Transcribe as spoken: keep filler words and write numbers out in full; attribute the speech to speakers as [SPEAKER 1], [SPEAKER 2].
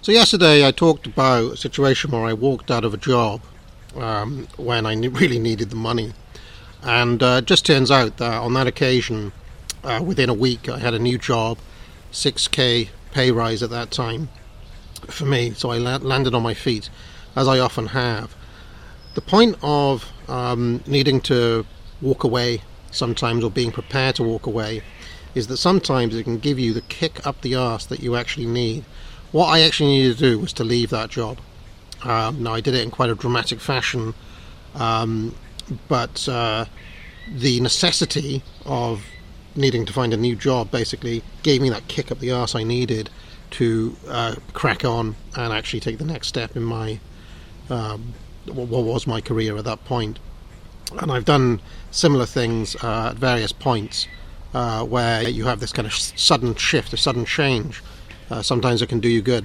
[SPEAKER 1] So yesterday I talked about a situation where I walked out of a job um, when I ne- really needed the money, and uh, it just turns out that on that occasion, uh, within a week, I had a new job, six k pay rise at that time for me. So I la- landed on my feet, as I often have. The point of um, needing to walk away sometimes, or being prepared to walk away, is that sometimes it can give you the kick up the arse that you actually need. What I actually needed to do was to leave that job. Um, now I did it in quite a dramatic fashion, um, but uh, the necessity of needing to find a new job basically gave me that kick up the arse I needed to uh, crack on and actually take the next step in my um, what was my career at that point. And I've done similar things uh, at various points uh, where you have this kind of sudden shift, a sudden change. Uh, sometimes it can do you good.